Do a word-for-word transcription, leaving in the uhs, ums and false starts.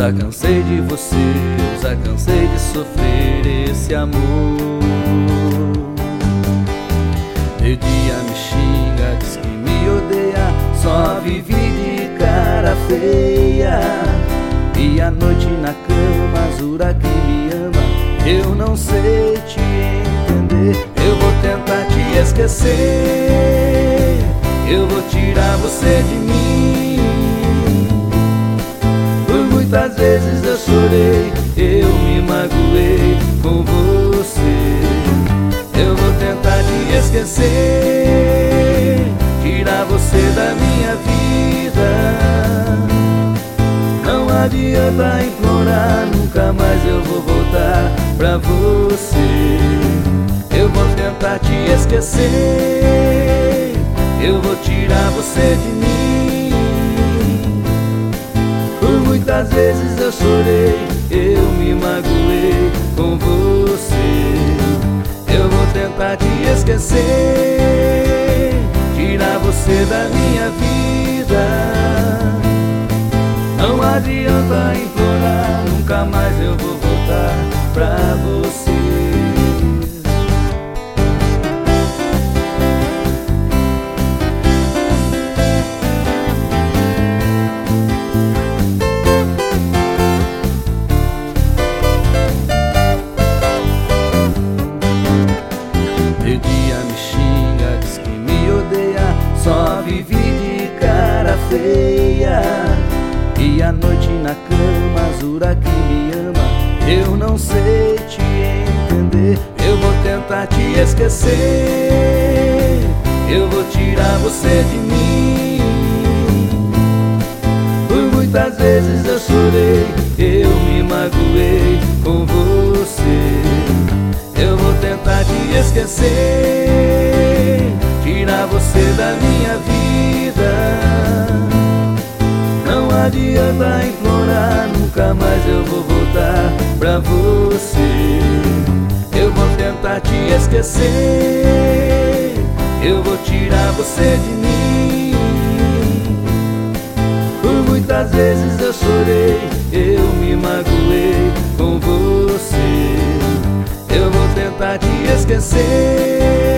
já cansei de você, eu já cansei de sofrer esse amor. De dia me xinga, diz que me odeia, só vive de cara feia. E à noite na cama jura que me ama, eu não sei te entender. Eu vou tentar te esquecer, eu vou tirar você de mim. Por muitas vezes eu chorei, eu me magoei com você. Eu vou tentar te esquecer, tirar você da minha vida. Não adianta implorar, nunca mais eu vou voltar pra você. Eu vou tentar te esquecer, eu vou tirar você de mim. Por muitas vezes eu chorei, eu me magoei com você. Eu vou tentar te esquecer, tirar você da minha vida. Não adianta implorar, nunca mais eu vou voltar pra você. De dia me xinga, diz que me odeia, só vive de cara feia. E à noite na cama jura que me ama, eu não sei te entender. Eu vou tentar te esquecer, eu vou tirar você de mim. Por muitas vezes eu chorei, eu me magoei com você. Eu vou tentar te esquecer, tirar você da minha vida. Não adianta implorar, nunca mais eu vou voltar pra você. Eu vou tentar te esquecer, eu vou tirar você de mim. Por muitas vezes eu chorei, eu me magoei com você. Eu vou tentar te esquecer,